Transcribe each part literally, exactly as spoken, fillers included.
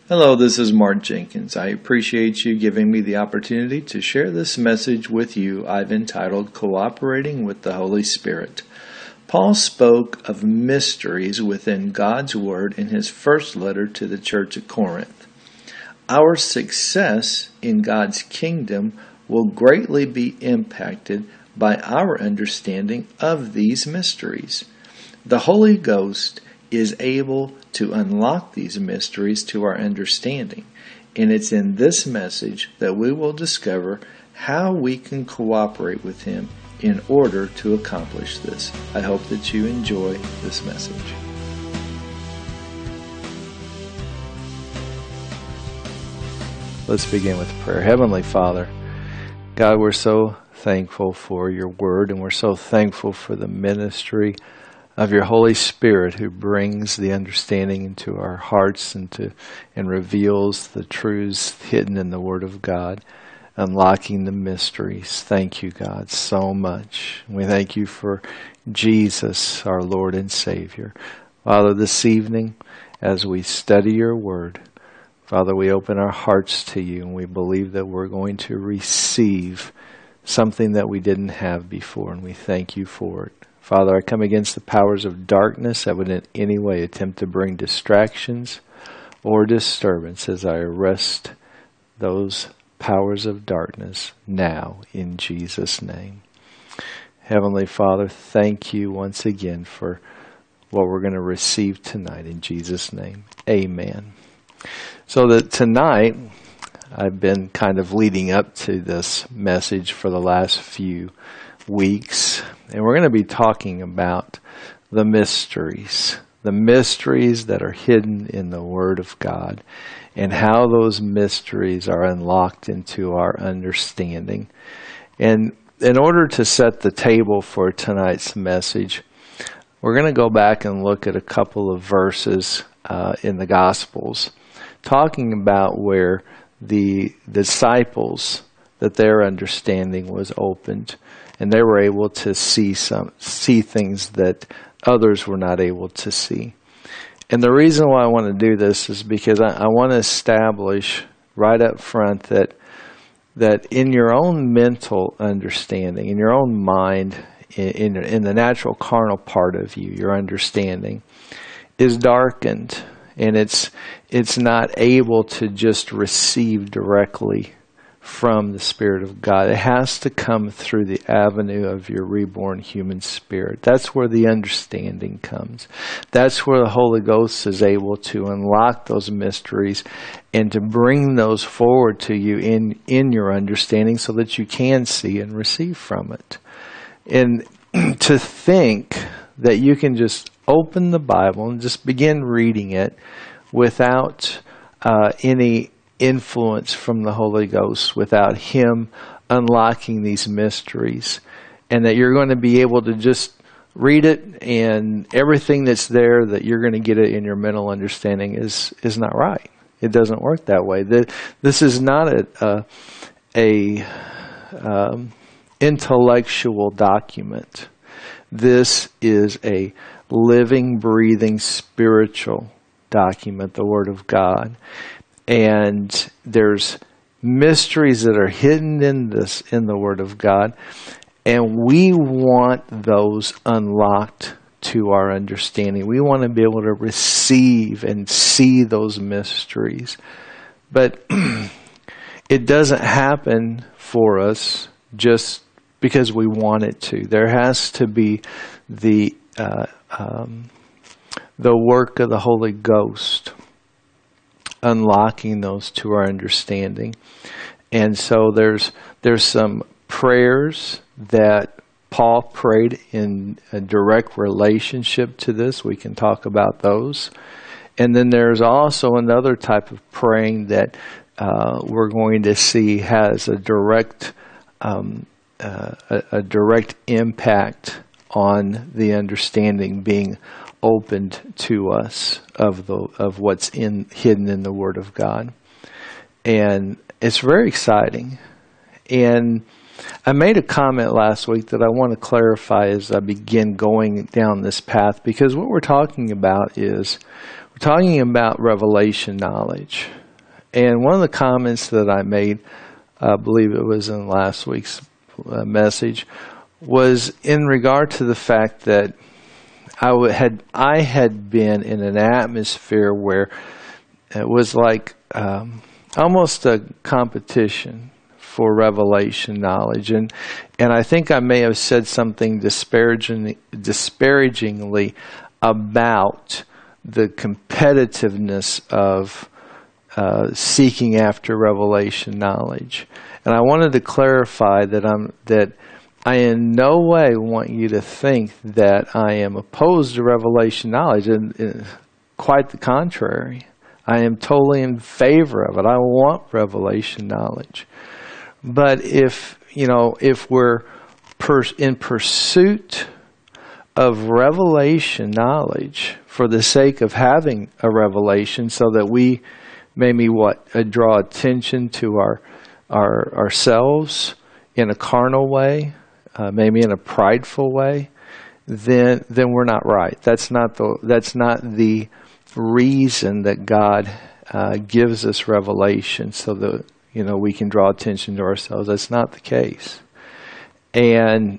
Hello, this is Mark Jenkins. I appreciate you giving me the opportunity to share this message with you I've entitled Cooperating with the Holy Spirit. Paul spoke of mysteries within God's Word in his first letter to the church at Corinth. Our success in God's kingdom will greatly be impacted by our understanding of these mysteries. The Holy Ghost is able to unlock these mysteries to our understanding, and it's in this message that we will discover how we can cooperate with Him in order to accomplish this. I hope that you enjoy this message. Let's begin with prayer. Heavenly Father, God, we're so thankful for your word, and we're so thankful for the ministry of your Holy Spirit who brings the understanding into our hearts and to and reveals the truths hidden in the Word of God, unlocking the mysteries. Thank you, God, so much. We thank you for Jesus, our Lord and Savior. Father, this evening, as we study your Word, Father, we open our hearts to you, and we believe that we're going to receive something that we didn't have before, and we thank you for it. Father, I come against the powers of darkness that would in any way attempt to bring distractions or disturbance as I arrest those powers of darkness now in Jesus' name. Heavenly Father, thank you once again for what we're going to receive tonight in Jesus' name. Amen. So that tonight, I've been kind of leading up to this message for the last few weeks, and we're going to be talking about the mysteries, the mysteries that are hidden in the Word of God, and how those mysteries are unlocked into our understanding. And in order to set the table for tonight's message, we're going to go back and look at a couple of verses uh, in the Gospels, talking about where the disciples, that their understanding was opened, and they were able to see some see things that others were not able to see. And the reason why I want to do this is because I, I want to establish right up front that that in your own mental understanding, in your own mind, in, in, in the natural carnal part of you, your understanding is darkened, and it's it's not able to just receive directly from the Spirit of God. It has to come through the avenue of your reborn human spirit. That's where the understanding comes. That's where the Holy Ghost is able to unlock those mysteries and to bring those forward to you in, in your understanding so that you can see and receive from it. And to think that you can just open the Bible and just begin reading it without uh, any influence from the Holy Ghost, without Him unlocking these mysteries, and that you're going to be able to just read it and everything that's there, that you're going to get it in your mental understanding, is is not right. It doesn't work that way. This is not a a, a um, intellectual document. This is a living, breathing, spiritual document, the Word of God. And there's mysteries that are hidden in this, in the Word of God, and we want those unlocked to our understanding. We want to be able to receive and see those mysteries. But it doesn't happen for us just because we want it to. There has to be the uh, um, the work of the Holy Ghost unlocking those to our understanding. And so there's there's some prayers that Paul prayed in a direct relationship to this. We can talk about those. And then there's also another type of praying that uh, we're going to see has a direct um, uh, a, a direct impact on the understanding being opened to us of the of what's in hidden in the Word of God. And it's very exciting. And I made a comment last week that I want to clarify as I begin going down this path, because what we're talking about is We're talking about revelation knowledge. And one of the comments that I made, I believe it was in last week's uh, message, was in regard to the fact that I w- had I had been in an atmosphere where it was like um, almost a competition for revelation knowledge, and and I think I may have said something disparaging, disparagingly about the competitiveness of uh, seeking after revelation knowledge, and I wanted to clarify that I'm that. I in no way want you to think that I am opposed to revelation knowledge, and, and quite the contrary. I am totally in favor of it. I want revelation knowledge. But if, you know, if we're per- in pursuit of revelation knowledge for the sake of having a revelation so that we maybe what uh, draw attention to our, our ourselves in a carnal way, Uh, maybe in a prideful way, then then we're not right. That's not the that's not the reason that God uh, gives us revelation so that you know we can draw attention to ourselves. That's not the case, and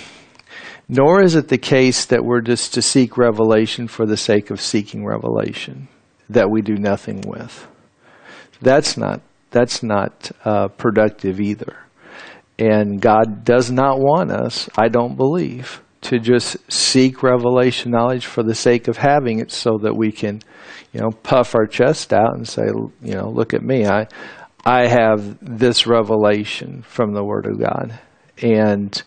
nor is it the case that we're just to seek revelation for the sake of seeking revelation that we do nothing with. That's not that's not uh, productive either. And God does not want us, I don't believe, to just seek revelation knowledge for the sake of having it so that we can, you know, puff our chest out and say, you know, look at me. I I have this revelation from the Word of God. And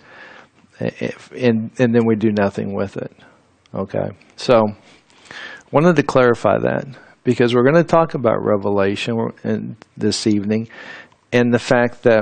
and and then we do nothing with it. Okay. So wanted to clarify that because we're going to talk about revelation in, this evening, and the fact that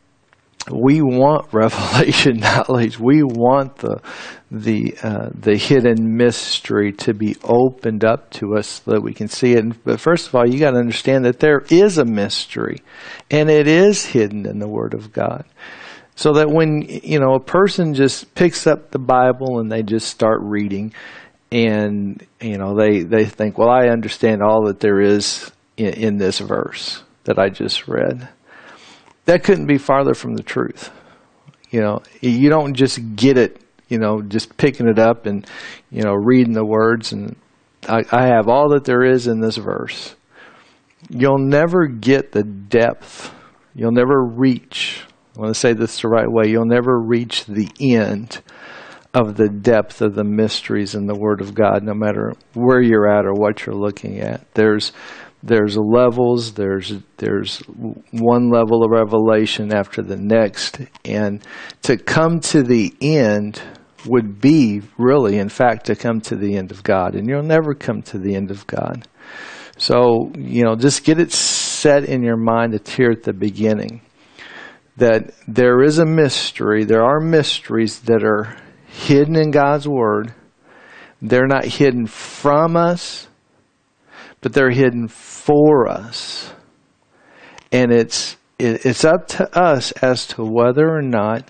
we want revelation knowledge. We want the the uh, the hidden mystery to be opened up to us so that we can see it. But first of all, you got to understand that there is a mystery, and it is hidden in the Word of God. So that when you know a person just picks up the Bible and they just start reading, and you know they they think, well, I understand all that there is in, in this verse that I just read. That couldn't be farther from the truth. You know, you don't just get it, you know, just picking it up and, you know, reading the words and I, I have all that there is in this verse. You'll never get the depth. You'll never reach, I want to say this the right way, you'll never reach the end of the depth of the mysteries in the Word of God, no matter where you're at or what you're looking at. There's There's levels, there's there's one level of revelation after the next, and to come to the end would be really, in fact, to come to the end of God, and you'll never come to the end of God. So, you know, just get it set in your mind here at the beginning that there is a mystery, there are mysteries that are hidden in God's Word. They're not hidden from us, but they're hidden for us. And it's it, it's up to us as to whether or not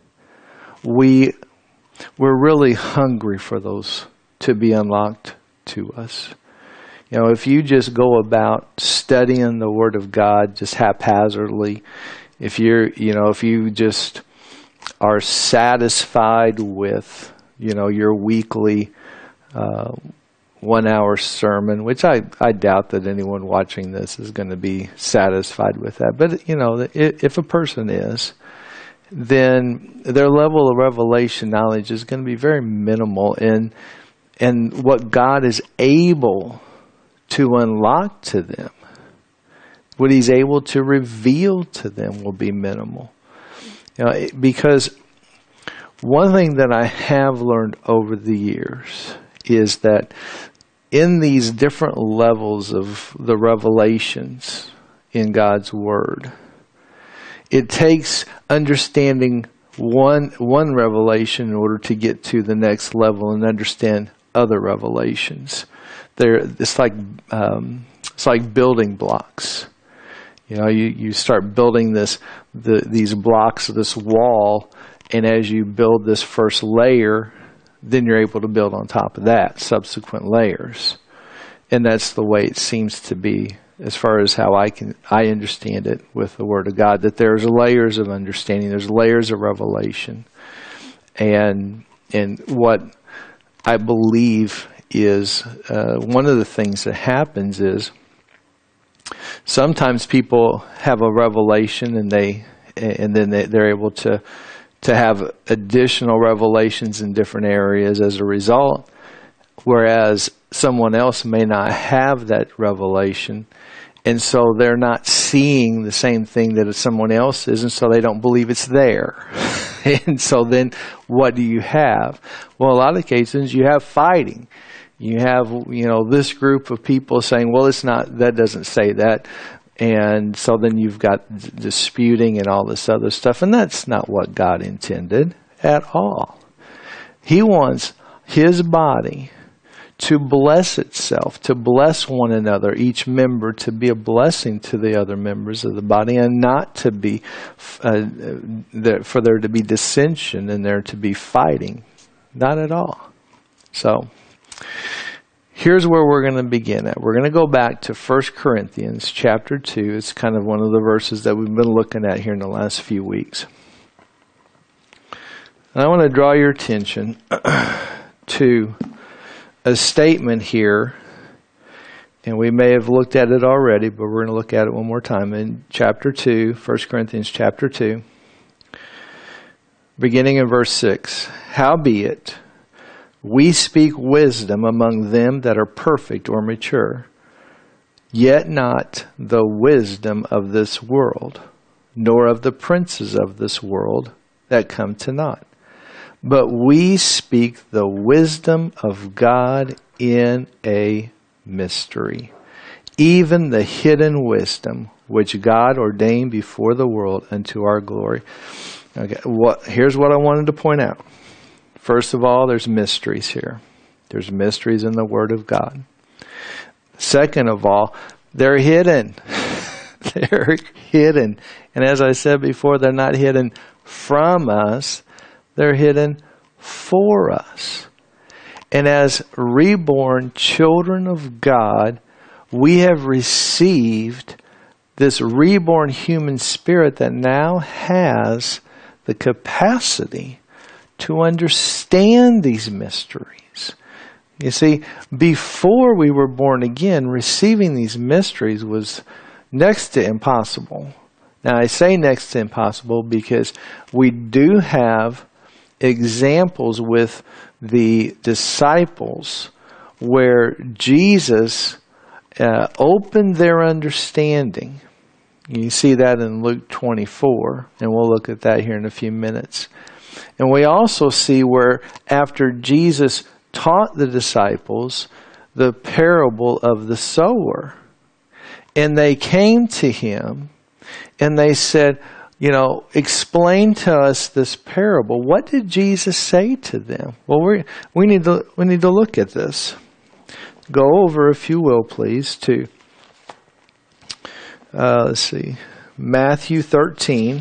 we, we're really hungry for those to be unlocked to us. You know, if you just go about studying the Word of God just haphazardly, if you're, you know, if you just are satisfied with, you know, your weekly uh one-hour sermon, which I, I doubt that anyone watching this is going to be satisfied with that. But, you know, if a person is, then their level of revelation knowledge is going to be very minimal. And, and what God is able to unlock to them, what He's able to reveal to them will be minimal. You know, because one thing that I have learned over the years is that in these different levels of the revelations in God's Word, it takes understanding one one revelation in order to get to the next level and understand other revelations. There, it's like um, it's like building blocks. You know, you, you start building this the these blocks of this wall, and as you build this first layer, then you're able to build on top of that subsequent layers. And that's the way it seems to be, as far as how I can I understand it with the Word of God, that there's layers of understanding, there's layers of revelation. And and what I believe is uh, one of the things that happens is sometimes people have a revelation and they and then they, they're able to to have additional revelations in different areas as a result, whereas someone else may not have that revelation, and so they're not seeing the same thing that someone else is, and so they don't believe it's there. And so then what do you have? Well, a lot of cases you have fighting. You have, you know, this group of people saying, well, it's not, that doesn't say that. And so then you've got d- disputing and all this other stuff. And that's not what God intended at all. He wants His body to bless itself, to bless one another, each member to be a blessing to the other members of the body, and not to be, uh, there, for there to be dissension and there to be fighting. Not at all. So, here's where we're going to begin at. We're going to go back to First Corinthians chapter two. It's kind of one of the verses that we've been looking at here in the last few weeks. And I want to draw your attention to a statement here, and we may have looked at it already, but we're going to look at it one more time in chapter two, First Corinthians chapter two, beginning in verse six. Howbeit, we speak wisdom among them that are perfect or mature, yet not the wisdom of this world, nor of the princes of this world that come to naught. But we speak the wisdom of God in a mystery, even the hidden wisdom which God ordained before the world unto our glory. Okay, what, here's what I wanted to point out. First of all, there's mysteries here. There's mysteries in the Word of God. Second of all, they're hidden. They're hidden. And as I said before, they're not hidden from us. They're hidden for us. And as reborn children of God, we have received this reborn human spirit that now has the capacity to understand these mysteries. You see, before we were born again, receiving these mysteries was next to impossible. Now, I say next to impossible because we do have examples with the disciples where Jesus uh, opened their understanding. You see that in Luke twenty-four, and we'll look at that here in a few minutes. And we also see where after Jesus taught the disciples the parable of the sower, and they came to him and they said, you know, explain to us this parable. What did Jesus say to them? Well, we we need to we need to look at this. Go over, if you will, please, to uh, let's see, Matthew thirteen.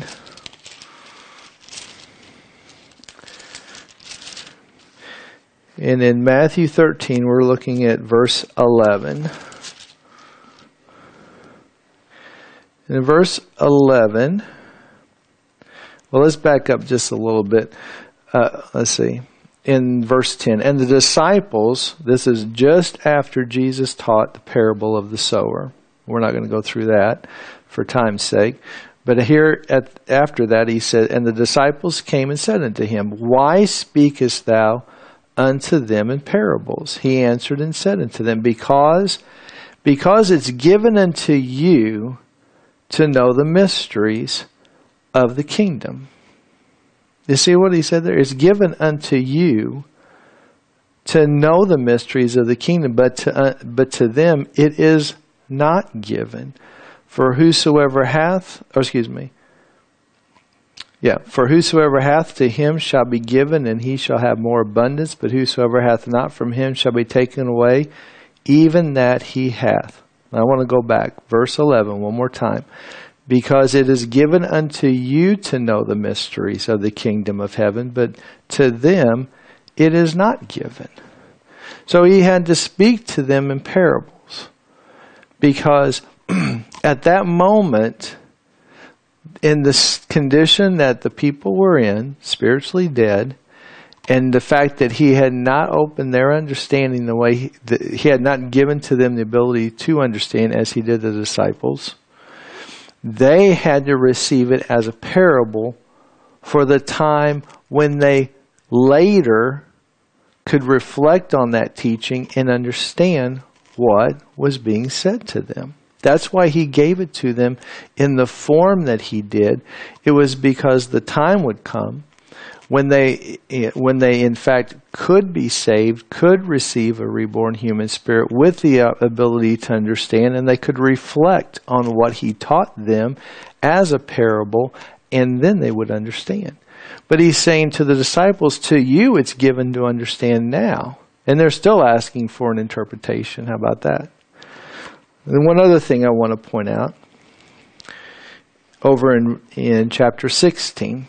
And in Matthew thirteen, we're looking at verse eleven. And in verse eleven, well, let's back up just a little bit. Uh, let's see. In verse ten, and the disciples, this is just after Jesus taught the parable of the sower. We're not going to go through that for time's sake. But here, at, after that, he said, and the disciples came and said unto him, Why speakest thou unto them in parables? He answered and said unto them, Because, because it's given unto you to know the mysteries of the kingdom. You see what he said there? It's given unto you to know the mysteries of the kingdom, but to, uh, but to them it is not given. For whosoever hath, or excuse me, yeah, for whosoever hath, to him shall be given, and he shall have more abundance. But whosoever hath not, from him shall be taken away, even that he hath. Now I want to go back, verse eleven, one more time. Because it is given unto you to know the mysteries of the kingdom of heaven, but to them it is not given. So he had to speak to them in parables. Because at that moment, in the condition that the people were in, spiritually dead, and the fact that he had not opened their understanding the way he, the, he had not given to them the ability to understand as he did the disciples, they had to receive it as a parable for the time when they later could reflect on that teaching and understand what was being said to them. That's why he gave it to them in the form that he did. It was because the time would come when they, when they in fact could be saved, could receive a reborn human spirit with the ability to understand, and they could reflect on what he taught them as a parable, and then they would understand. But he's saying to the disciples, to you it's given to understand now. And they're still asking for an interpretation. How about that? And one other thing I want to point out, over in, in chapter sixteen,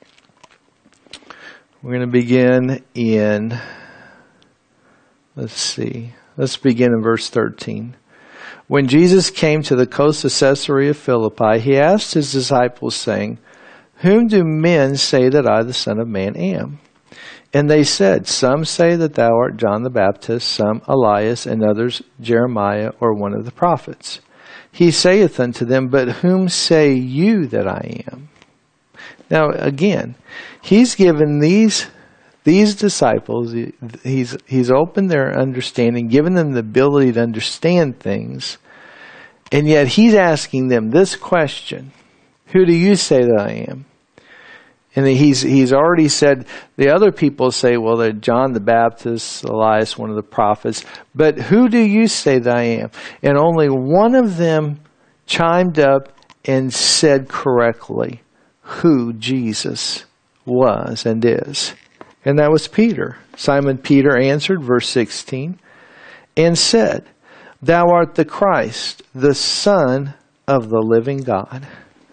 we're going to begin in, let's see, let's begin in verse thirteen. When Jesus came to the coast of Caesarea Philippi, he asked his disciples, saying, whom do men say that I, the Son of Man, am? And they said, some say that thou art John the Baptist, some Elias, and others Jeremiah or one of the prophets. He saith unto them, but whom say you that I am? Now again, he's given these these disciples, he's he's opened their understanding, given them the ability to understand things, and yet he's asking them this question, who do you say that I am? And he's he's already said, the other people say, well, they're John the Baptist, Elias, one of the prophets. But who do you say that I am? And only one of them chimed up and said correctly who Jesus was and is. And that was Peter. Simon Peter answered, verse sixteen, and said, thou art the Christ, the Son of the living God.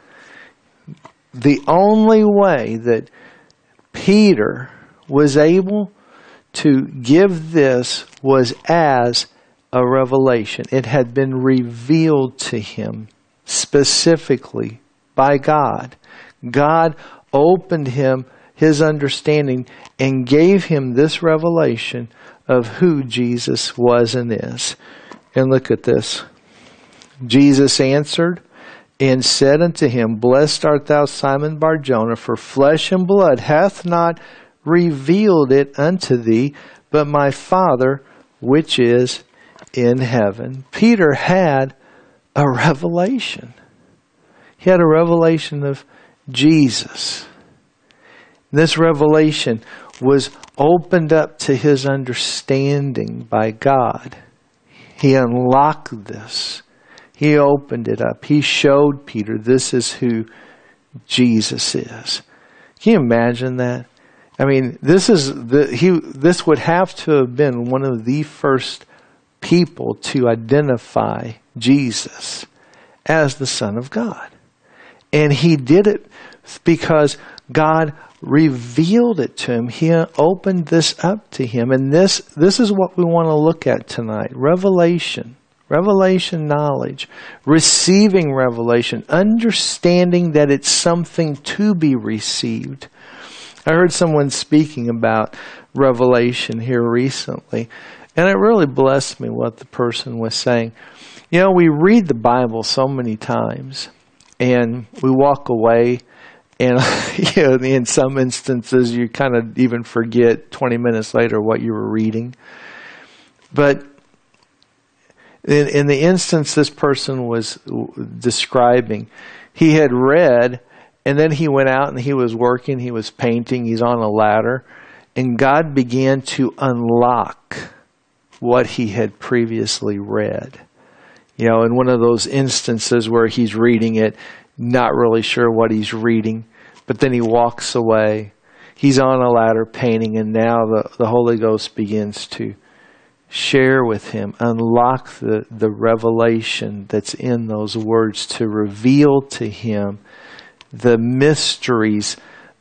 The only way that Peter was able to give this was as a revelation. It had been revealed to him specifically by God. God opened him his understanding and gave him this revelation of who Jesus was and is. And look at this. Jesus answered and said unto him, blessed art thou, Simon Bar-Jonah, for flesh and blood hath not revealed it unto thee, but my Father which is in heaven. Peter had a revelation. He had a revelation of Jesus. This revelation was opened up to his understanding by God. He unlocked this. He opened it up. He showed Peter this is who Jesus is. Can you imagine that? I mean, this is the he. This would have to have been one of the first people to identify Jesus as the Son of God, and he did it because God revealed it to him. He opened this up to him, and this this is what we want to look at tonight: revelation. Revelation knowledge, receiving revelation, understanding that it's something to be received. I heard someone speaking about revelation here recently, and it really blessed me what the person was saying. You know, we read the Bible so many times, and we walk away, and you know, in some instances, you kind of even forget twenty minutes later what you were reading. But In, in the instance this person was describing, he had read, and then he went out and he was working, he was painting, he's on a ladder, and God began to unlock what he had previously read. You know, in one of those instances where he's reading it, not really sure what he's reading, but then he walks away, he's on a ladder painting, and now the, the Holy Ghost begins to share with him, unlock the, the revelation that's in those words to reveal to him the mysteries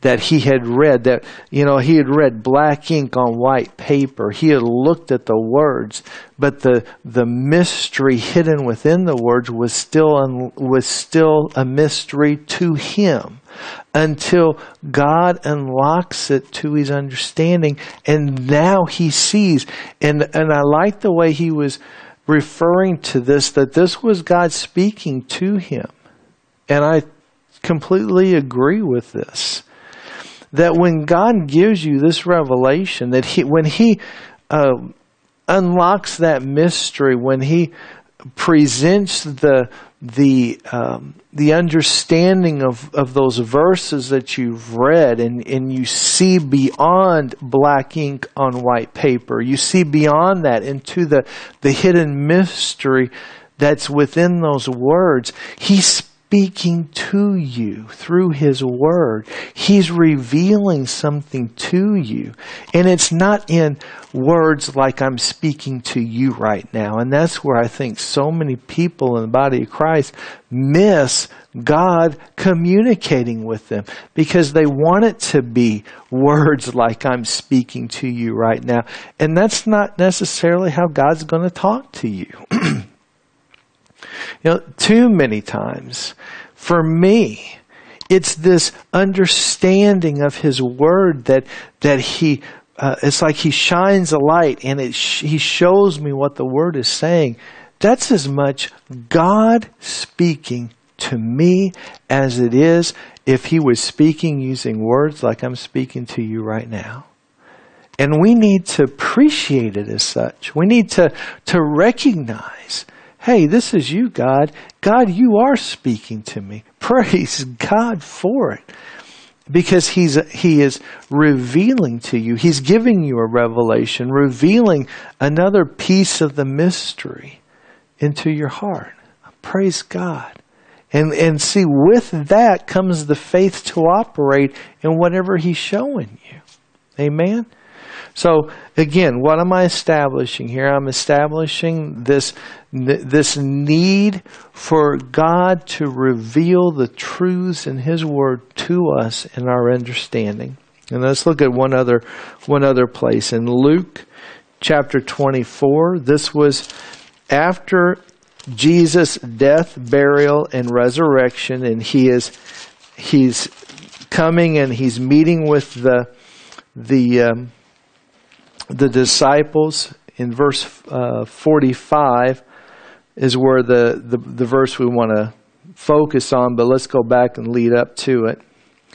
that he had read, that, you know, he had read black ink on white paper. He had looked at the words, but the the mystery hidden within the words was still un, was still a mystery to him, until God unlocks it to his understanding, and now he sees. And and I like the way he was referring to this, that this was God speaking to him. And I completely agree with this. That when God gives you this revelation, that he, when he uh, unlocks that mystery, when he presents the the um, the understanding of, of those verses that you've read, and, and you see beyond black ink on white paper, you see beyond that into the, the hidden mystery that's within those words. He's speaking to you through his word. He's revealing something to you. And it's not in words like I'm speaking to you right now. And that's where I think so many people in the body of Christ miss God communicating with them, because they want it to be words like I'm speaking to you right now. And that's not necessarily how God's going to talk to you. You know, too many times, for me, it's this understanding of his word that that he, uh, it's like he shines a light and it sh- he shows me what the word is saying. That's as much God speaking to me as it is if he was speaking using words like I'm speaking to you right now. And we need to appreciate it as such. We need to, to recognize, hey, this is you, God. God, you are speaking to me. Praise God for it. Because he's he is revealing to you. He's giving you a revelation, revealing another piece of the mystery into your heart. Praise God. And and see, with that comes the faith to operate in whatever he's showing you. Amen? So, again, what am I establishing here? I'm establishing this, this need for God to reveal the truths in his word to us in our understanding. And let's look at one other, one other place. In Luke chapter twenty-four, this was after Jesus' death, burial, and resurrection, and he is he's coming and he's meeting with the the um, the disciples. In verse uh, forty-five is where the, the, the verse we want to focus on, but let's go back and lead up to it.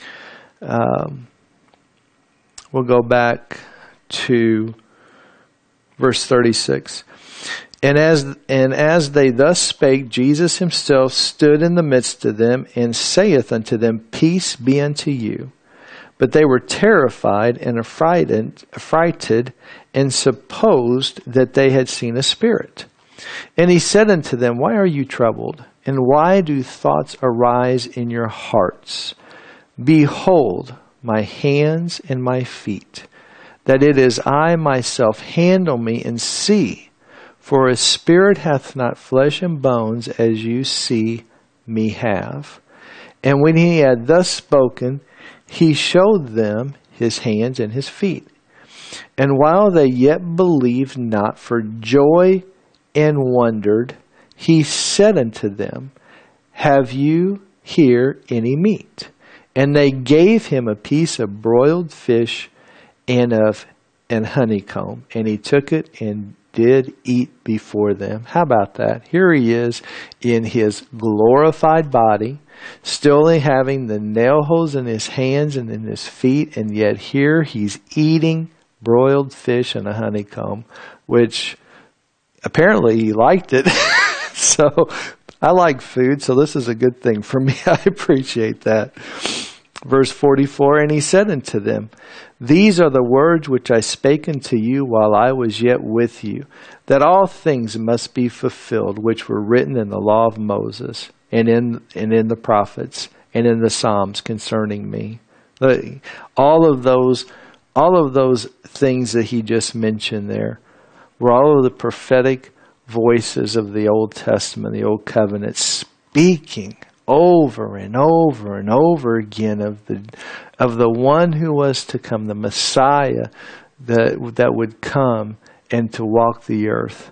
Um, we'll go back to verse thirty-six. And as and as they thus spake, Jesus himself stood in the midst of them, and saith unto them, Peace be unto you. But they were terrified and affrighted, affrighted, and supposed that they had seen a spirit. And he said unto them, Why are you troubled? And why do thoughts arise in your hearts? Behold, my hands and my feet, that it is I myself. Handle me and see. For a spirit hath not flesh and bones, as you see me have. And when he had thus spoken, he showed them his hands and his feet. And while they yet believed not for joy and wondered, he said unto them, Have you here any meat? And they gave him a piece of broiled fish and of and honeycomb. And he took it and did eat before them. How about that? Here he is in his glorified body, still having the nail holes in his hands and in his feet, and yet here he's eating broiled fish and a honeycomb, which apparently he liked it. So I like food, so this is a good thing for me. I appreciate that. Verse forty-four, and he said unto them, These are the words which I spake unto you while I was yet with you, that all things must be fulfilled which were written in the law of Moses, and in and in the prophets, and in the Psalms concerning me. All of those, all of those things that he just mentioned there were all of the prophetic voices of the Old Testament, the Old Covenant, speaking over and over and over again of the of the one who was to come, the Messiah that, that would come and to walk the earth.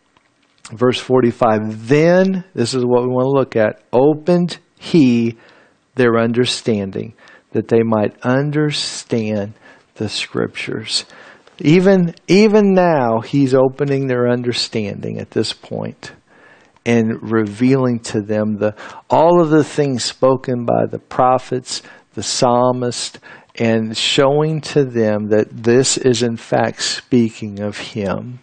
Verse forty-five, then, this is what we want to look at, opened he their understanding, that they might understand the Scriptures. Even, even now, he's opening their understanding at this point and revealing to them the all of the things spoken by the prophets, the psalmist, and showing to them that this is in fact speaking of him.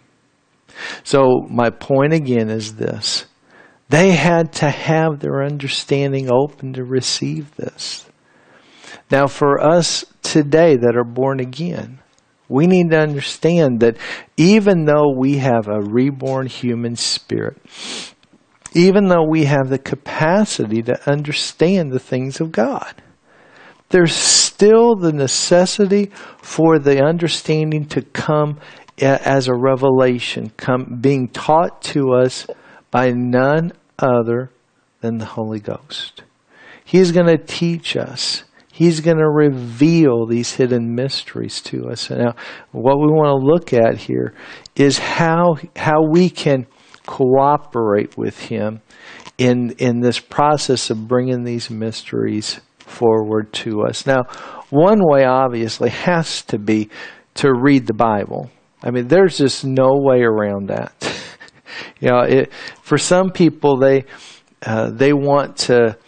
So my point again is this. They had to have their understanding open to receive this. Now for us today that are born again, we need to understand that even though we have a reborn human spirit, even though we have the capacity to understand the things of God, there's still the necessity for the understanding to come as a revelation, come being taught to us by none other than the Holy Ghost. He's going to teach us. He's going to reveal these hidden mysteries to us. Now, what we want to look at here is how how we can cooperate with him in in this process of bringing these mysteries forward to us. Now, one way obviously has to be to read the Bible. I mean, there's just no way around that. you know, it, for some people, they uh, they want to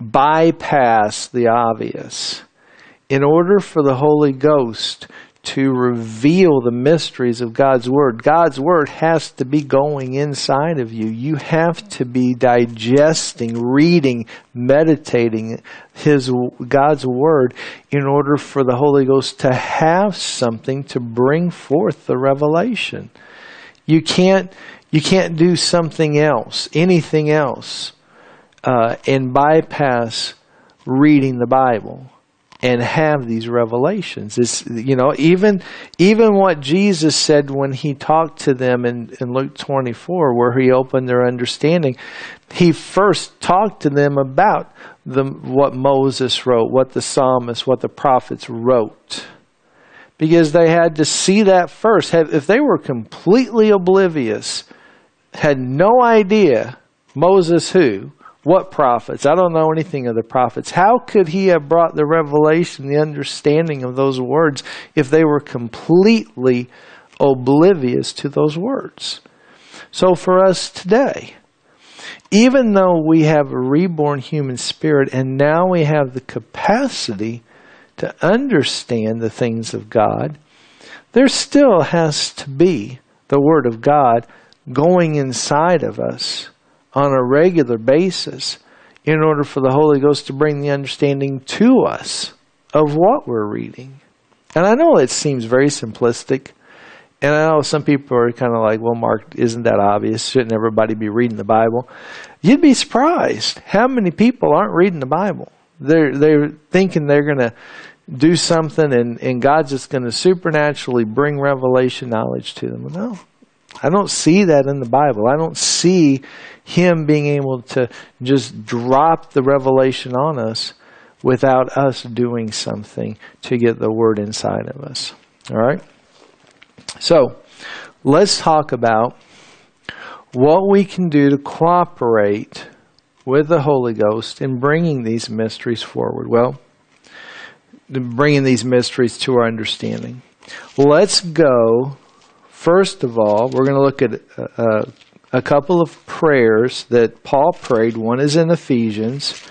bypass the obvious in order for the Holy Ghost to reveal the mysteries of God's Word. God's Word has to be going inside of you. You have to be digesting, reading, meditating His God's Word in order for the Holy Ghost to have something to bring forth the revelation. You can't you can't do something else, anything else, uh, and bypass reading the Bible and have these revelations. It's, you know, even even what Jesus said when he talked to them in, in Luke twenty-four, where he opened their understanding, he first talked to them about the what Moses wrote, what the psalmists, what the prophets wrote. Because they had to see that first. If they were completely oblivious, had no idea, Moses who? What prophets? I don't know anything of the prophets. How could he have brought the revelation, the understanding of those words if they were completely oblivious to those words? So for us today, even though we have a reborn human spirit and now we have the capacity to understand the things of God, there still has to be the Word of God going inside of us on a regular basis in order for the Holy Ghost to bring the understanding to us of what we're reading. And I know it seems very simplistic, and I know some people are kind of like, well, Mark, isn't that obvious? Shouldn't everybody be reading the Bible? You'd be surprised how many people aren't reading the Bible. They're, they're thinking they're going to do something and, and God's just going to supernaturally bring revelation knowledge to them. No. I don't see that in the Bible. I don't see Him being able to just drop the revelation on us without us doing something to get the Word inside of us. All right? So, let's talk about what we can do to cooperate with the Holy Ghost in bringing these mysteries forward. Well, bringing these mysteries to our understanding. Let's go. First of all, we're going to look at uh, a couple of prayers that Paul prayed. One is in Ephesians,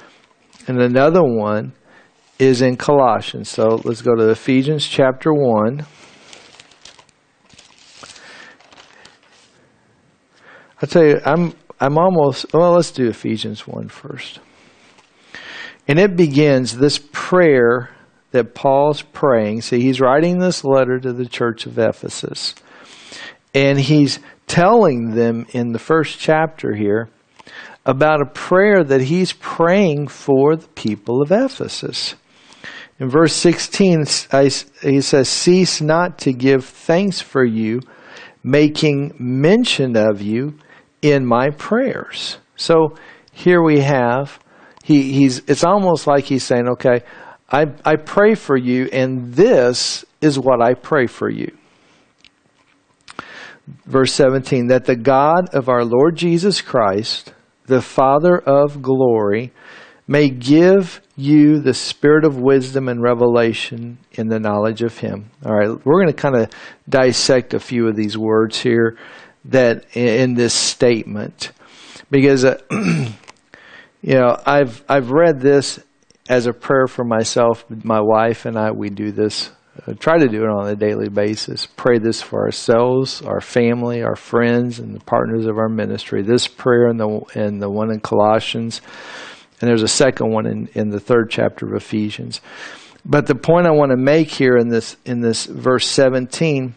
and another one is in Colossians. So let's go to Ephesians chapter one. I'll tell you, I'm I'm almost, well, let's do Ephesians one first. And it begins, this prayer that Paul's praying. See, he's writing this letter to the church of Ephesus. And he's telling them in the first chapter here about a prayer that he's praying for the people of Ephesus. In verse sixteen, he says, cease not to give thanks for you, making mention of you in my prayers. So here we have he, he's, it's almost like he's saying, okay, I, I pray for you, and this is what I pray for you. Verse seventeen, that the God of our Lord Jesus Christ, the Father of glory, may give you the spirit of wisdom and revelation in the knowledge of Him. All right, we're going to kind of dissect a few of these words here that in this statement, because uh, you know I've I've read this as a prayer for myself. My wife and I, we do this. Uh, try to do it on a daily basis. Pray this for ourselves, our family, our friends, and the partners of our ministry. This prayer and the and the one in Colossians, and there's a second one in, in the third chapter of Ephesians. But the point I want to make here in this in this verse seventeen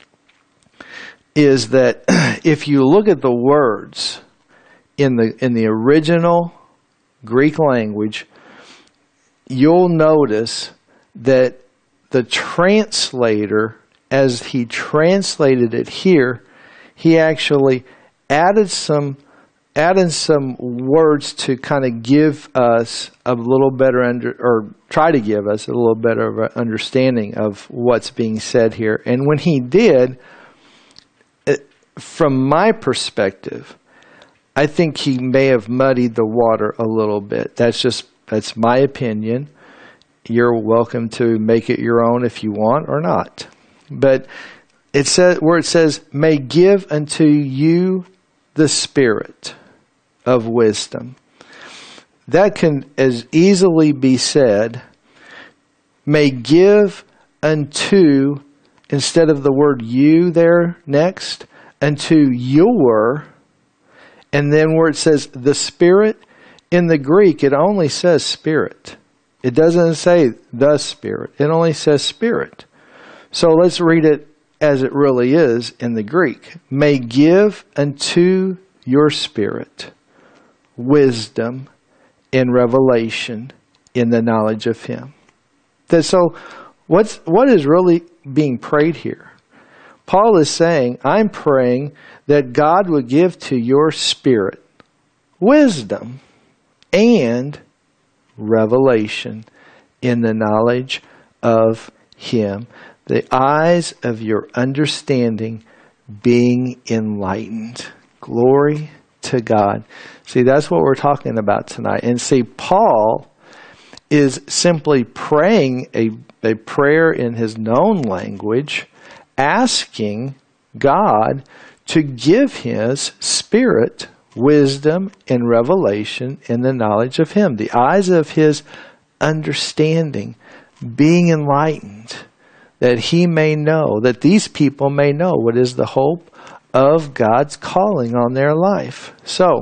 is that if you look at the words in the in the original Greek language, you'll notice that the translator, as he translated it here, he actually added some added some words to kind of give us a little better under, or try to give us a little better of an understanding of what's being said here. And when he did, it, from my perspective, I think he may have muddied the water a little bit. That's just that's my opinion. You're welcome to make it your own if you want or not. But it says where it says, may give unto you the spirit of wisdom. That can as easily be said, may give unto, instead of the word you there next, unto your, and then where it says the spirit, in the Greek it only says spirit. It doesn't say the Spirit. It only says Spirit. So let's read it as it really is in the Greek. May give unto your spirit wisdom and revelation in the knowledge of Him. That, so what's, what is really being prayed here? Paul is saying, I'm praying that God would give to your spirit wisdom and revelation in the knowledge of Him. The eyes of your understanding being enlightened. Glory to God. See, that's what we're talking about tonight. And see, Paul is simply praying a, a prayer in his known language, asking God to give His Spirit wisdom and revelation in the knowledge of Him. The eyes of his understanding being enlightened, that he may know, that these people may know what is the hope of God's calling on their life. So,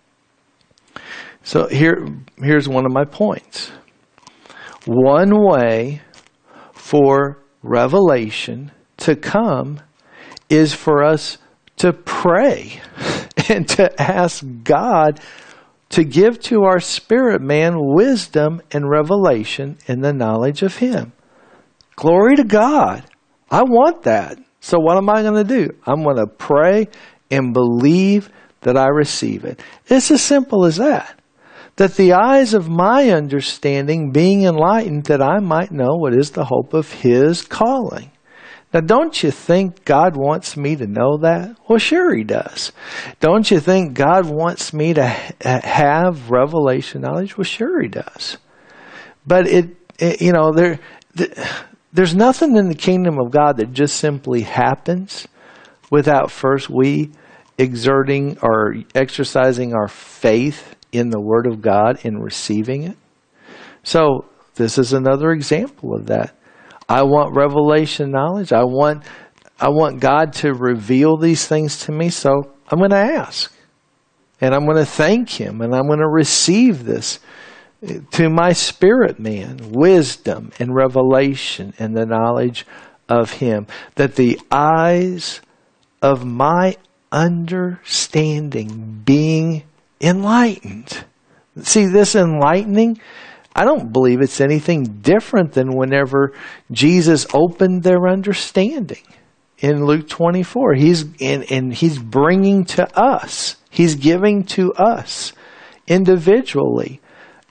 so here, here's one of my points. One way for revelation to come is for us to pray and to ask God to give to our spirit man wisdom and revelation in the knowledge of Him. Glory to God. I want that. So what am I going to do? I'm going to pray and believe that I receive it. It's as simple as that. That the eyes of my understanding being enlightened, that I might know what is the hope of His calling. Now, don't you think God wants me to know that? Well, sure He does. Don't you think God wants me to ha- have revelation knowledge? Well, sure He does. But it, it you know, there, the, there's nothing in the kingdom of God that just simply happens without first we exerting or exercising our faith in the Word of God and receiving it. So this is another example of that. I want revelation knowledge. I want I want God to reveal these things to me, so I'm going to ask. And I'm going to thank Him, and I'm going to receive this to my spirit man, wisdom and revelation and the knowledge of Him, that the eyes of my understanding being enlightened. See, this enlightening, I don't believe it's anything different than whenever Jesus opened their understanding in Luke twenty-four. He's in, and He's bringing to us, He's giving to us individually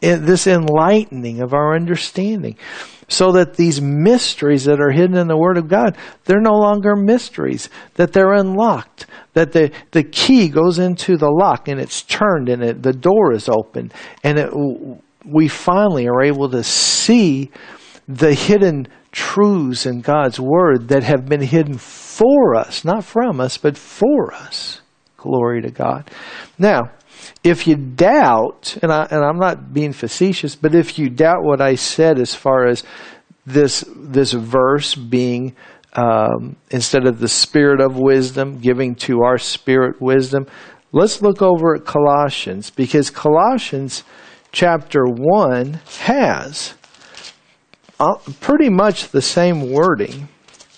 this enlightening of our understanding, so that these mysteries that are hidden in the Word of God, they're no longer mysteries, that they're unlocked, that the, the key goes into the lock and it's turned and it, the door is open, and it, we finally are able to see the hidden truths in God's Word that have been hidden for us, not from us, but for us. Glory to God. Now, if you doubt, and, I, and I'm not being facetious, but if you doubt what I said as far as this this verse being, um, instead of the spirit of wisdom, giving to our spirit wisdom, let's look over at Colossians, because Colossians chapter one has uh, pretty much the same wording.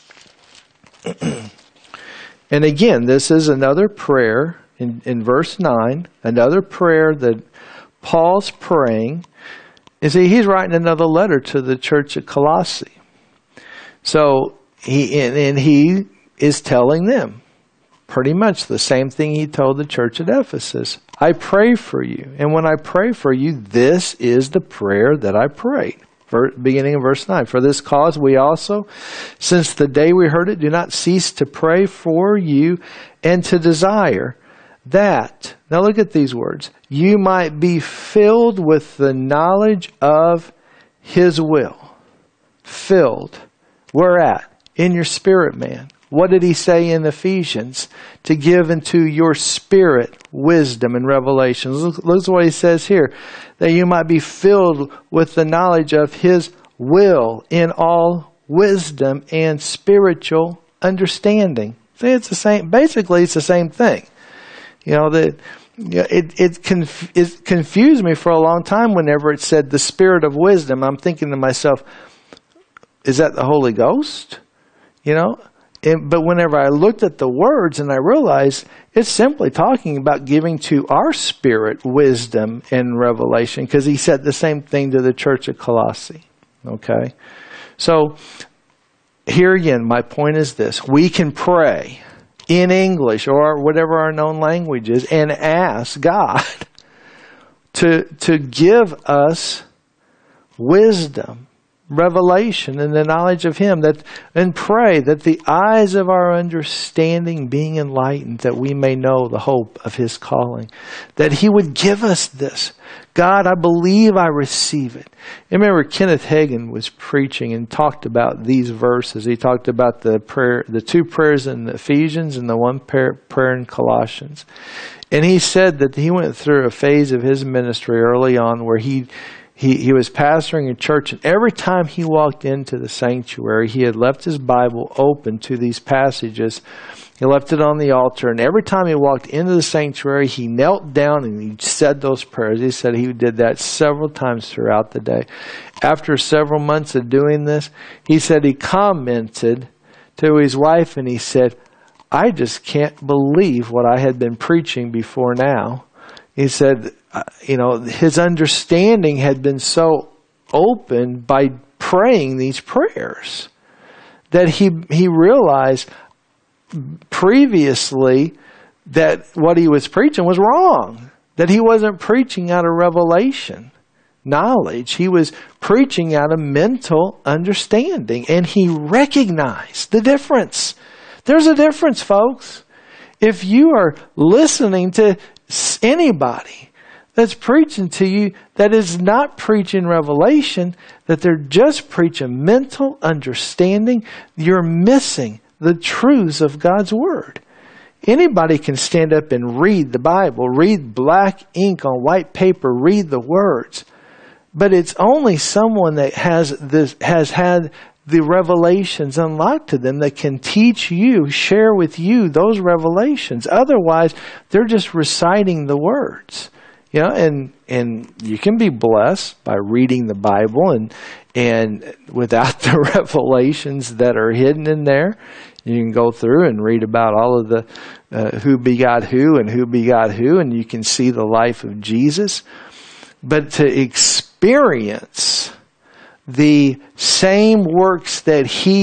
And again, this is another prayer. In, in verse nine, another prayer that Paul's praying. You see, he's writing another letter to the church at Colossae. So, he and, and he is telling them pretty much the same thing he told the church at Ephesus. I pray for you. And when I pray for you, this is the prayer that I prayed. For, beginning of verse nine. For this cause we also, since the day we heard it, do not cease to pray for you and to desire that, now look at these words, you might be filled with the knowledge of His will. Filled. Where at? In your spirit, man. What did he say in Ephesians? To give into your spirit wisdom and revelation. Look, look at what he says here. That you might be filled with the knowledge of His will in all wisdom and spiritual understanding. See, it's the same. Basically, it's the same thing. You know, the, it, it, conf, it confused me for a long time whenever it said the spirit of wisdom. I'm thinking to myself, is that the Holy Ghost? You know, and, but whenever I looked at the words and I realized it's simply talking about giving to our spirit wisdom and revelation, because he said the same thing to the church at Colossae. Okay? So, here again, my point is this. We can pray in English or whatever our known language is and ask God to, to give us wisdom, revelation, and the knowledge of Him, that, and pray that the eyes of our understanding being enlightened, that we may know the hope of His calling, that He would give us this. God, I believe I receive it. I remember Kenneth Hagin was preaching and talked about these verses. He talked about the prayer, the two prayers in Ephesians and the one prayer, prayer in Colossians. And he said that he went through a phase of his ministry early on where he He, he was pastoring a church, and every time he walked into the sanctuary, he had left his Bible open to these passages. He left it on the altar, and every time he walked into the sanctuary, he knelt down and he said those prayers. He said he did that several times throughout the day. After several months of doing this, he said he commented to his wife, and he said, I just can't believe what I had been preaching before now. He said, uh, you know, his understanding had been so opened by praying these prayers that he he realized previously that what he was preaching was wrong, that he wasn't preaching out of revelation knowledge. He was preaching out of mental understanding, and he recognized the difference. There's a difference, folks. If you are listening to anybody that's preaching to you that is not preaching revelation, that they're just preaching mental understanding, you're missing the truths of God's Word. Anybody can stand up and read the Bible, read black ink on white paper, read the words. But it's only someone that has this, has had the revelations unlocked to them that can teach you, share with you those revelations. Otherwise, they're just reciting the words. You know, and and you can be blessed by reading the Bible and and without the revelations that are hidden in there. You can go through and read about all of the uh, who begot who and who begot who, and you can see the life of Jesus. But to experience the same works that He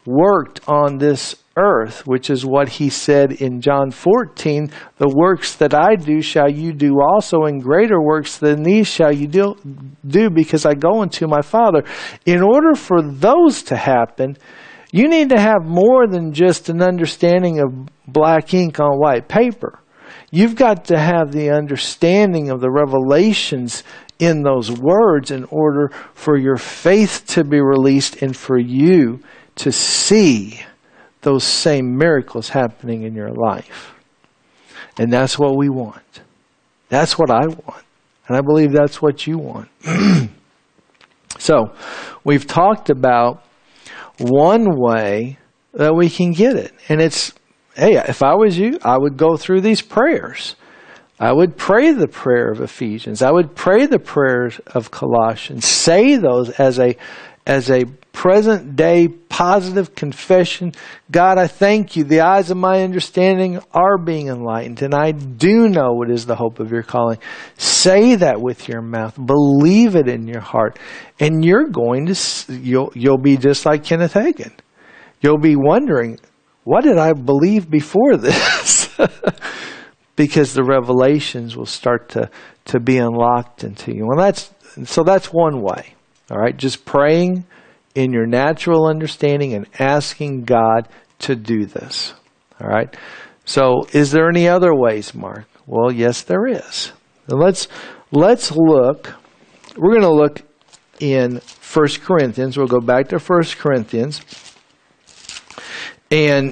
worked on this earth, which is what he said in John fourteen, the works that I do shall you do also, and greater works than these shall you do, do because I go unto my Father. In order for those to happen, you need to have more than just an understanding of black ink on white paper. You've got to have the understanding of the revelations in those words in order for your faith to be released and for you to see those same miracles happening in your life. And that's what we want. That's what I want. And I believe that's what you want. So, we've talked about one way that we can get it. And it's, hey, if I was you, I would go through these prayers. I would pray the prayer of Ephesians. I would pray the prayers of Colossians. Say those as a as a present day positive confession. God, I thank you. The eyes of my understanding are being enlightened, and I do know what is the hope of your calling. Say that with your mouth. Believe it in your heart, and you're going to you'll you'll be just like Kenneth Hagin. You'll be wondering, what did I believe before this? Because the revelations will start to, to be unlocked into you. Well, that's so that's one way. All right, just praying in your natural understanding and asking God to do this. All right. So, is there any other ways, Mark? Well, yes, there is. And let's let's look. We're going to look in First Corinthians. We'll go back to First Corinthians, and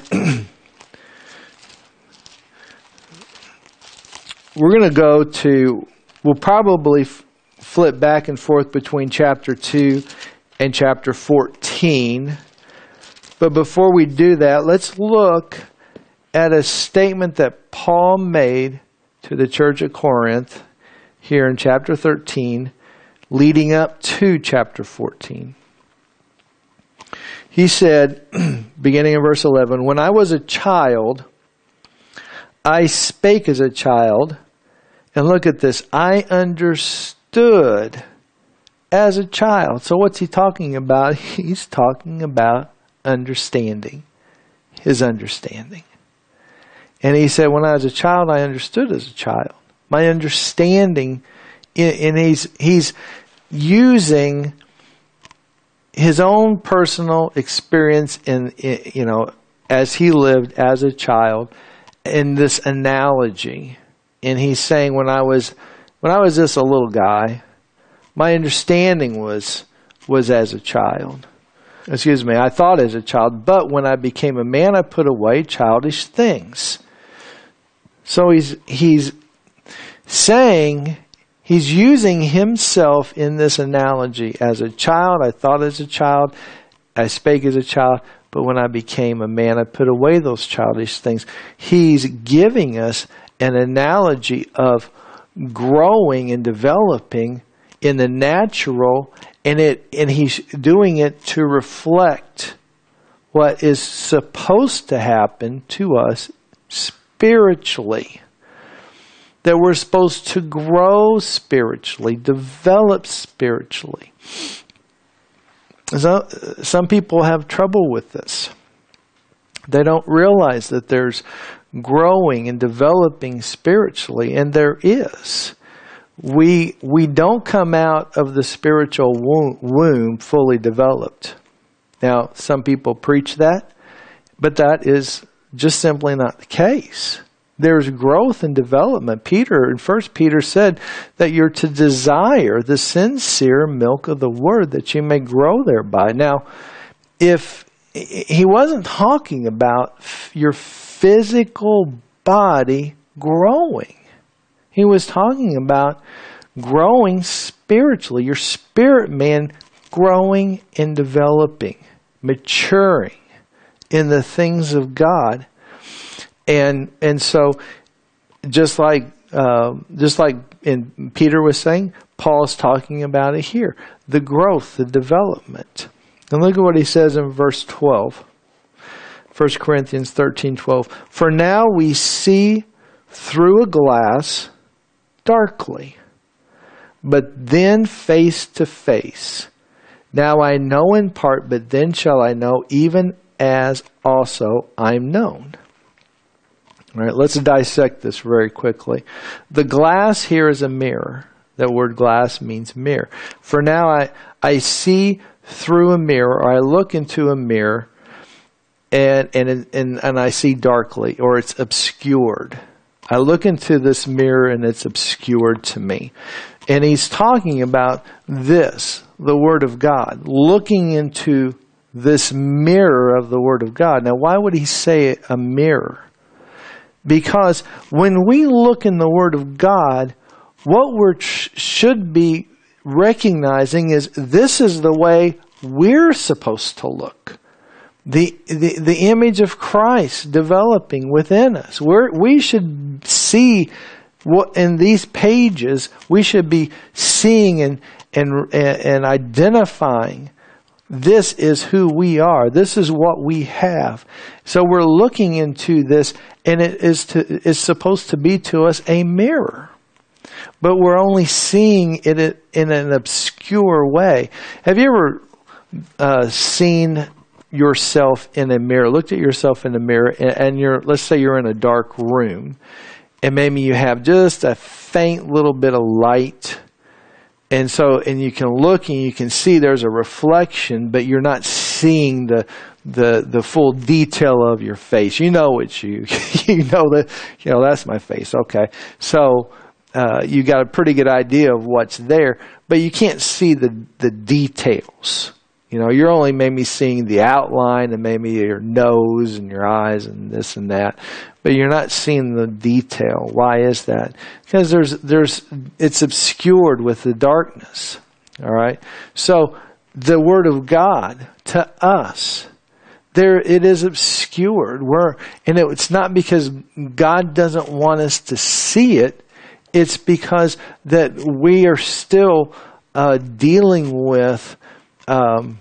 we're going to go to. We'll probably f- flip back and forth between chapter two and chapter fourteen. But before we do that, let's look at a statement that Paul made to the church of Corinth here in chapter thirteen, leading up to chapter fourteen. He said, beginning in verse eleven, "When I was a child, I spake as a child." And look at this, "I understood as a child." So what's he talking about? He's talking about understanding, his understanding. And he said, when I was a child, I understood as a child. My understanding, and he's, he's using his own personal experience in, you know, as he lived as a child in this analogy. And he's saying, when I was, when I was just a little guy, my understanding was, was as a child. Excuse me, I thought as a child, but when I became a man, I put away childish things. So he's, he's saying, he's using himself in this analogy. As a child, I thought as a child, I spake as a child, but when I became a man, I put away those childish things. He's giving us an analogy of growing and developing in the natural, and it and he's doing it to reflect what is supposed to happen to us spiritually. That we're supposed to grow spiritually, develop spiritually. So, some people have trouble with this. They don't realize that there's growing and developing spiritually, and there is. We we don't come out of the spiritual womb, womb fully developed. Now, some people preach that, but that is just simply not the case. There's growth and development. Peter, in First Peter, said that you're to desire the sincere milk of the word that you may grow thereby. Now, if he wasn't talking about your physical body growing. He was talking about growing spiritually, your spirit man growing and developing, maturing in the things of God. And and so just like uh, just like in Peter was saying, Paul's talking about it here. The growth, the development. And look at what he says in verse twelve. First Corinthians thirteen twelve. "For now we see through a glass darkly, but then face to face. Now I know in part, but then shall I know, even as also I'm known. All right, let's dissect this very quickly. The glass here is a mirror. That word glass means mirror. For now, I, I see through a mirror, or I look into a mirror, and, and, and, and I see darkly, or it's obscured. I look into this mirror, and it's obscured to me. And he's talking about this, the Word of God, looking into this mirror of the Word of God. Now, why would he say a mirror? Because when we look in the Word of God, what we sh- should be recognizing is this is the way we're supposed to look. The, the, the image of Christ developing within us. We're, we should see what in these pages, we should be seeing and, and, and identifying this is who we are. This is what we have. So we're looking into this, and it is to is supposed to be to us a mirror. But we're only seeing it in an obscure way. Have you ever uh, seen yourself in a mirror, looked at yourself in a mirror, and, and you're, let's say you're in a dark room, and maybe you have just a faint little bit of light. And so, and you can look and you can see there's a reflection, but you're not seeing the the the full detail of your face. You know it's you. You know that, you know, that's my face. Okay. So, uh, you got a pretty good idea of what's there, but you can't see the, the details. You know, you're only maybe seeing the outline and maybe your nose and your eyes and this and that, but you're not seeing the detail. Why is that? Because there's, there's, it's obscured with the darkness. All right. So the Word of God to us, there it is obscured. We're, and it, it's not because God doesn't want us to see it. It's because that we are still uh, dealing with, um,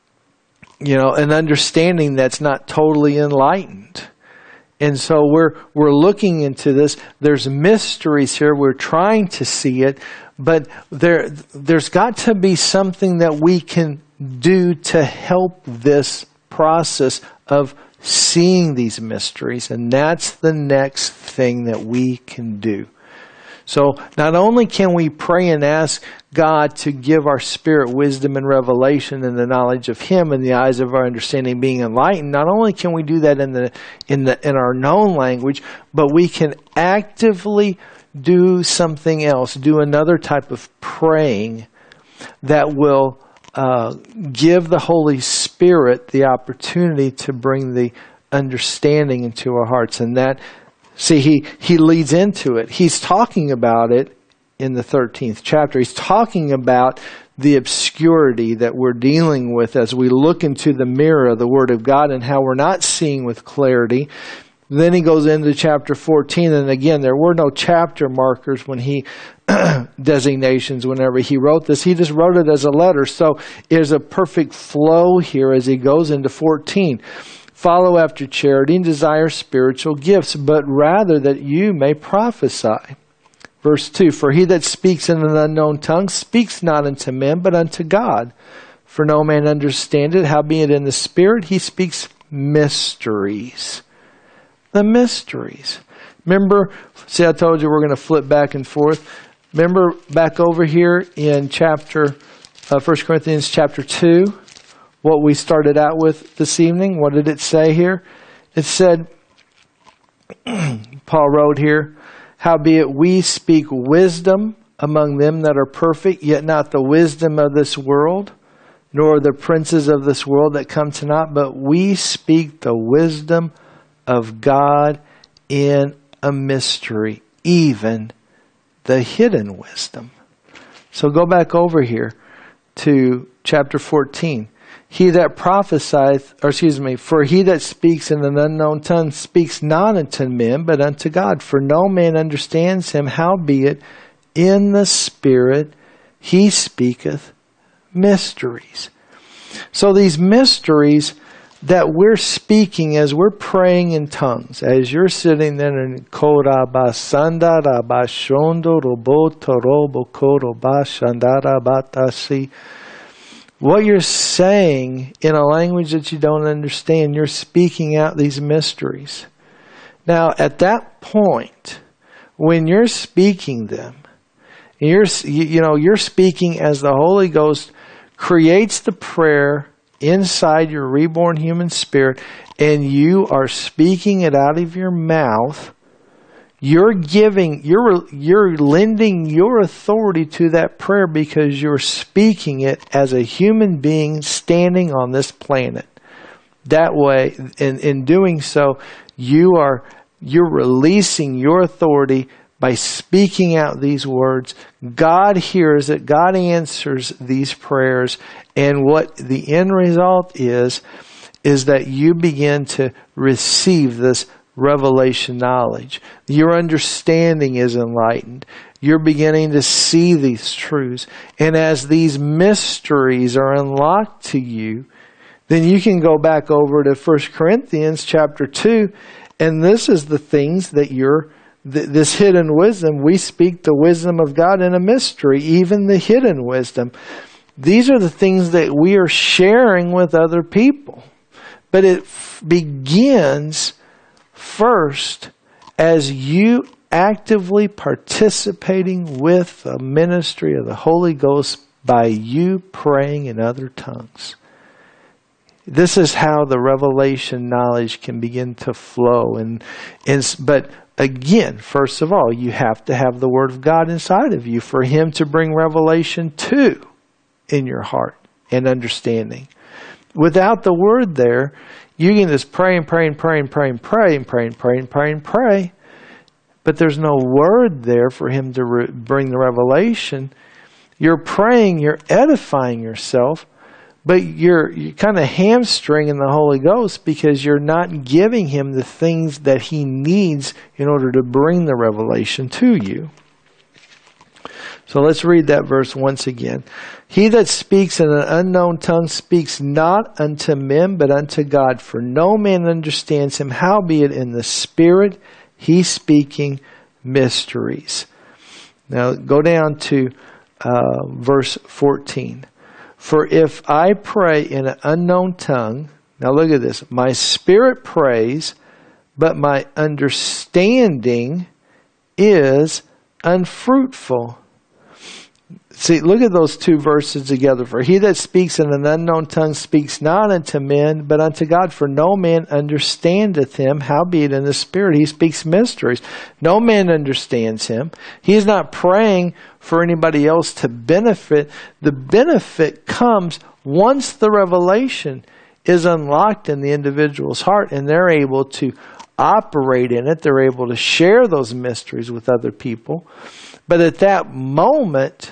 you know, an understanding that's not totally enlightened. And so we're we're looking into this. There's mysteries here. We're trying to see it, but there there's got to be something that we can do to help this process of seeing these mysteries, and that's the next thing that we can do. So not only can we pray and ask God to give our spirit wisdom and revelation and the knowledge of Him and the eyes of our understanding being enlightened, not only can we do that in the in the in our known language, but we can actively do something else, do another type of praying that will uh, give the Holy Spirit the opportunity to bring the understanding into our hearts. And that See, he, he leads into it. He's talking about it in the thirteenth chapter. He's talking about the obscurity that we're dealing with as we look into the mirror of the Word of God and how we're not seeing with clarity. Then he goes into chapter fourteen, and again, there were no chapter markers when he, designations whenever he wrote this. He just wrote it as a letter. So there's a perfect flow here as he goes into fourteen. Follow after charity and desire spiritual gifts, but rather that you may prophesy. Verse two, for he that speaks in an unknown tongue speaks not unto men, but unto God. For no man understandeth, howbeit in the Spirit he speaks mysteries. The mysteries. Remember, see I told you we're going to flip back and forth. Remember back over here in chapter, uh, First Corinthians chapter two, what we started out with this evening. What did it say here? It said, Paul wrote here, howbeit we speak wisdom among them that are perfect, yet not the wisdom of this world, nor the princes of this world that come to naught, but we speak the wisdom of God in a mystery, even the hidden wisdom. So go back over here to chapter fourteen. He that prophesieth, or excuse me, for he that speaks in an unknown tongue speaks not unto men, but unto God. For no man understands him, howbeit in the Spirit he speaketh mysteries. So these mysteries that we're speaking as we're praying in tongues, as you're sitting there in Korabasanda Rabashondo Roboto Robo Korobashandara Batasi. what you're saying in a language that you don't understand. You're speaking out these mysteries. Now, at that point, when you're speaking them, you're, you, you know, you're speaking as the Holy Ghost creates the prayer inside your reborn human spirit, and you are speaking it out of your mouth. You're giving, you're, you're lending your authority to that prayer because you're speaking it as a human being standing on this planet. That way, in, in doing so, you are, you're releasing your authority by speaking out these words. God hears it. God answers these prayers. And what the end result is, is that you begin to receive this revelation knowledge. Your understanding is enlightened. You're beginning to see these truths. And as these mysteries are unlocked to you, then you can go back over to First Corinthians chapter two, and this is the things that you're, th- this hidden wisdom, we speak the wisdom of God in a mystery, even the hidden wisdom. These are the things that we are sharing with other people. But it f- begins first as you actively participating with the ministry of the Holy Ghost by you praying in other tongues. This is how the revelation knowledge can begin to flow. And, and but again, first of all, you have to have the Word of God inside of you for Him to bring revelation to in your heart and understanding. Without the Word there, you can just pray and pray and pray and pray and pray and pray and pray and pray and pray. But there's no Word there for Him to re- bring the revelation. You're praying, you're edifying yourself, but you're, you're kind of hamstringing the Holy Ghost because you're not giving Him the things that He needs in order to bring the revelation to you. So let's read that verse once again. He that speaks in an unknown tongue speaks not unto men, but unto God. For no man understands him, howbeit in the Spirit he's speaking mysteries. Now go down to uh, verse fourteen. For if I pray in an unknown tongue, now look at this, my spirit prays, but my understanding is unfruitful. See, look at those two verses together. For he that speaks in an unknown tongue speaks not unto men, but unto God. For no man understandeth him, howbeit in the Spirit he speaks mysteries. No man understands him. He is not praying for anybody else to benefit. The benefit comes once the revelation is unlocked in the individual's heart and they're able to operate in it. They're able to share those mysteries with other people. But at that moment,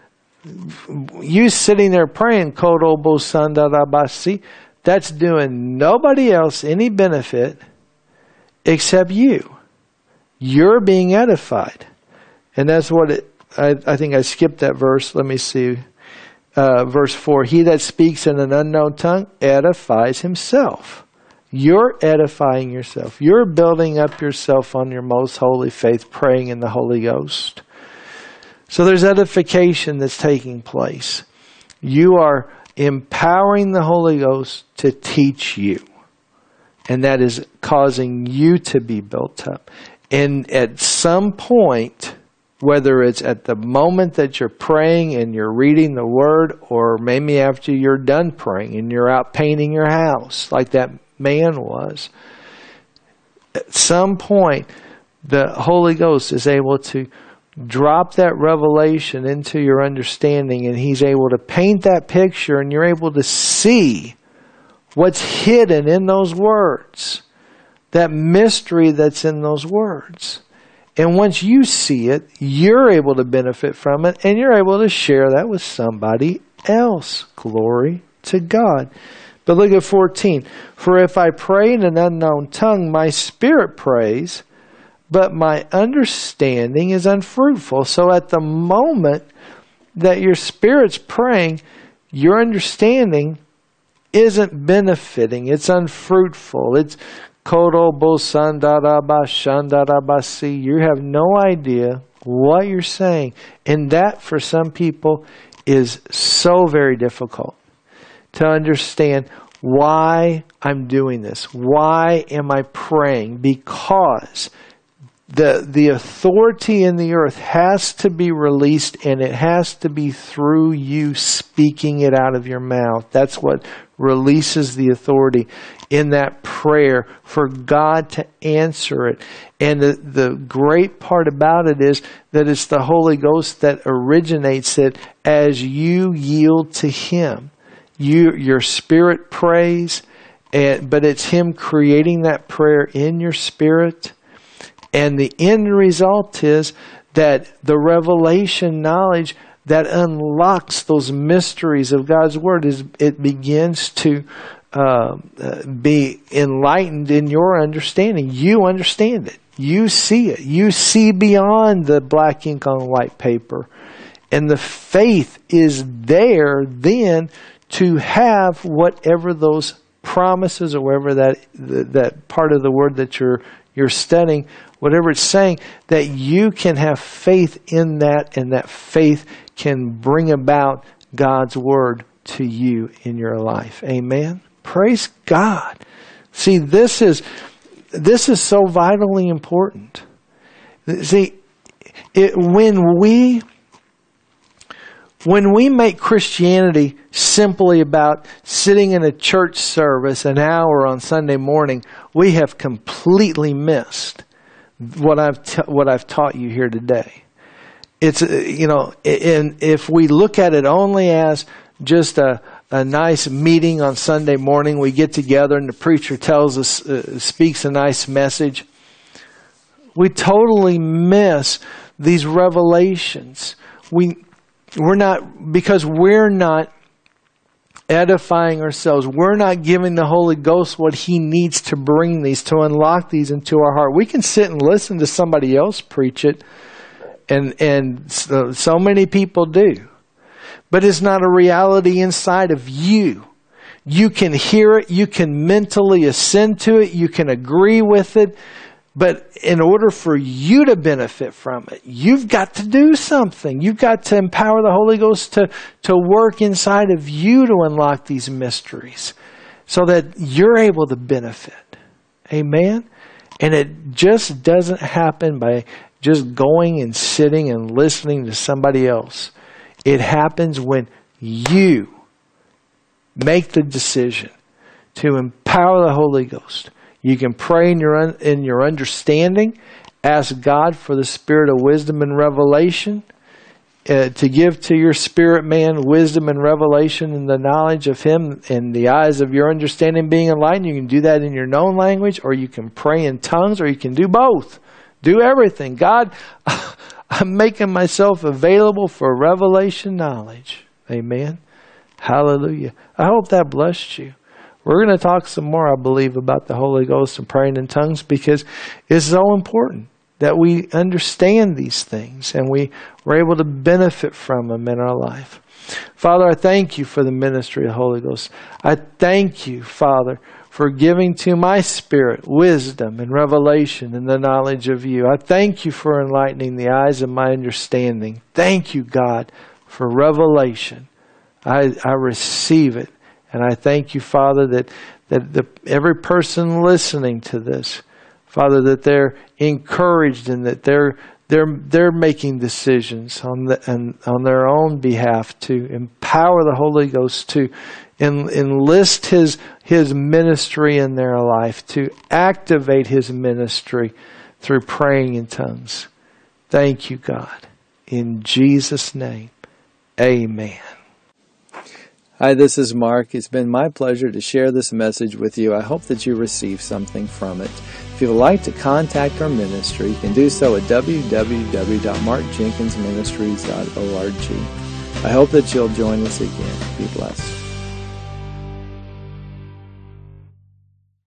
you sitting there praying, Kodobo Sandarabasi, that's doing nobody else any benefit except you. You're being edified. And that's what it, I, I think I skipped that verse. Let me see. Uh, verse four, he that speaks in an unknown tongue edifies himself. You're edifying yourself. You're building up yourself on your most holy faith, praying in the Holy Ghost. So there's edification that's taking place. You are empowering the Holy Ghost to teach you. And that is causing you to be built up. And at some point, whether it's at the moment that you're praying and you're reading the Word, or maybe after you're done praying and you're out painting your house like that man was, at some point, the Holy Ghost is able to drop that revelation into your understanding, and He's able to paint that picture, and you're able to see what's hidden in those words, that mystery that's in those words. And once you see it, you're able to benefit from it, and you're able to share that with somebody else. Glory to God. But look at fourteen. For if I pray in an unknown tongue, my spirit prays, but my understanding is unfruitful. So at the moment that your spirit's praying, your understanding isn't benefiting. It's unfruitful. It's kodobo sandaraba shandarabasi. You have no idea what you're saying. And that, for some people, is so very difficult. to understand why I'm doing this. Why am I praying? Because the the authority in the earth has to be released, and it has to be through you speaking it out of your mouth. That's what releases the authority in that prayer for God to answer it. And the, the great part about it is that it's the Holy Ghost that originates it as you yield to Him. You, your spirit prays, and, but it's Him creating that prayer in your spirit. And the end result is that the revelation knowledge that unlocks those mysteries of God's Word, is it begins to uh, be enlightened in your understanding. You understand it. You see it. You see beyond the black ink on white paper. And the faith is there then to have whatever those promises, or whatever that that part of the word that you're you're studying, whatever it's saying, that you can have faith in that, and that faith can bring about God's Word to you in your life. Amen. Praise God. See, this is this is so vitally important. See, it, when we when we make Christianity simply about sitting in a church service an hour on Sunday morning, we have completely missed what I've t- what I've taught you here today. It's, you know, and if we look at it only as just a, a nice meeting on Sunday morning, we get together and the preacher tells us, uh, speaks a nice message, we totally miss these revelations. We, we're not, because we're not edifying ourselves. We're not giving the Holy Ghost what He needs to bring these, to unlock these into our heart. We can sit and listen to somebody else preach it, and and so, so many people do. But it's not a reality inside of you. You can hear it, you can mentally ascend to it, you can agree with it, but in order for you to benefit from it, you've got to do something. You've got to empower the Holy Ghost to, to work inside of you to unlock these mysteries so that you're able to benefit. Amen? And it just doesn't happen by just going and sitting and listening to somebody else. It happens when you make the decision to empower the Holy Ghost. You can pray in your un- in your understanding, ask God for the spirit of wisdom and revelation, uh, to give to your spirit man wisdom and revelation and the knowledge of Him, and the eyes of your understanding being enlightened. You can do that in your known language, or you can pray in tongues, or you can do both. Do everything. God, I'm making myself available for revelation knowledge. Amen. Hallelujah. I hope that blessed you. We're going to talk some more, I believe, about the Holy Ghost and praying in tongues, because it's so important that we understand these things and we were able to benefit from them in our life. Father, I thank You for the ministry of the Holy Ghost. I thank You, Father, for giving to my spirit wisdom and revelation and the knowledge of You. I thank You for enlightening the eyes of my understanding. Thank You, God, for revelation. I, I receive it. And I thank You, Father, that, that the, every person listening to this, Father, that they're encouraged and that they're they're they're making decisions on the and on their own behalf to empower the Holy Ghost to en, enlist His His ministry in their life, to activate His ministry through praying in tongues. Thank You, God. In Jesus' name, amen. Hi, this is Mark. It's been my pleasure to share this message with you. I hope that you receive something from it. If you would like to contact our ministry, you can do so at w w w dot mark jenkins ministries dot org. I hope that you'll join us again. Be blessed.